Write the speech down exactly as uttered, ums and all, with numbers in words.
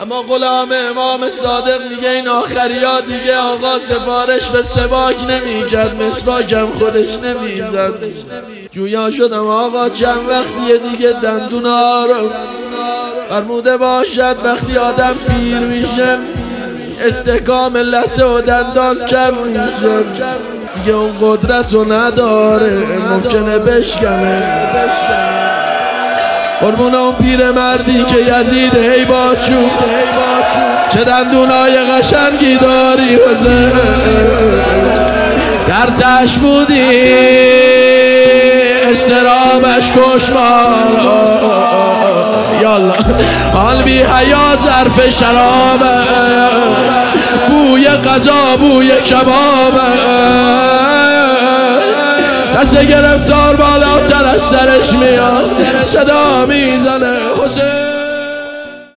اما غلام امام صادق میگه این آخریا دیگه آقا سفارش به سواک نمیکرد، مسواکم خودش نمیزد. جویا شدم آقا چند وقتیه دیگه دندونا رو فرموده باشد وقتی آدم پیر میشه استحکام لثه و دندان کم میشه، دیگه اون قدرت رو نداره، ممکنه بشکنه. قربون اون پیر مردی که یزید هیباچو چه دندونای قشنگی داری وزه در تش بودی استرامش کشمار یالا حال بی حیا ظرف شرابه بوی غذا بوی کبابه دست گرفتار بالاتر از سرش میاد صدا میزنه حسین.